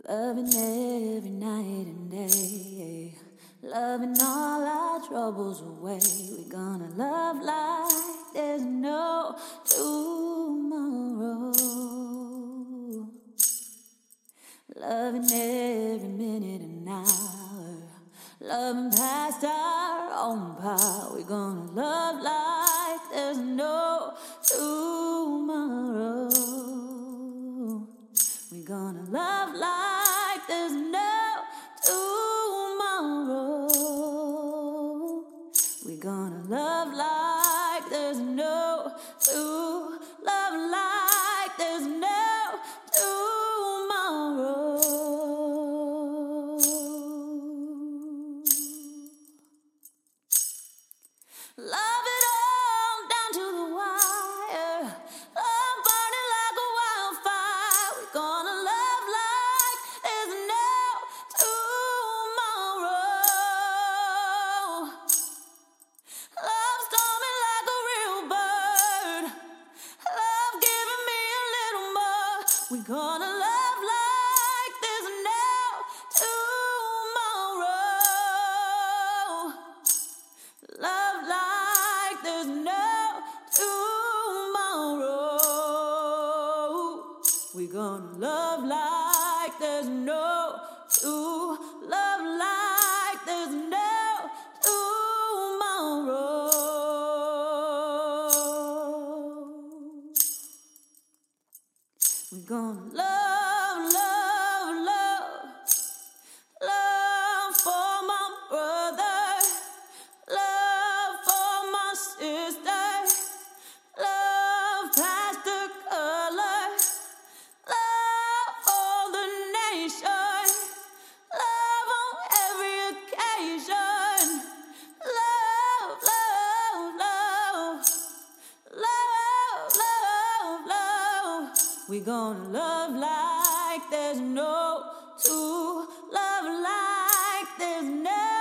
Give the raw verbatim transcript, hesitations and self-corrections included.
Loving every night and day, loving all our troubles away. We're gonna love like there's no tomorrow. Loving every minute and hour, loving past our own power. We're gonna love like there's no tomorrow. We're gonna love like there's no tomorrow. We're gonna love like there's no to love like there's no tomorrow. Love it all down to the wire. Love burning like a wildfire. We're gonna love like there's no tomorrow. Love storming like a real bird. Love giving me a little more. We're gonna love like there's no tomorrow. Love like there's no tomorrow. We're gonna love like there's no to love like there's no tomorrow. We're gonna love, love, love, love for my brother, love for my sister, love past the color, love for the nation, love on every occasion, love, love, love, love, love, love. We're gonna love like there's no to love like there's no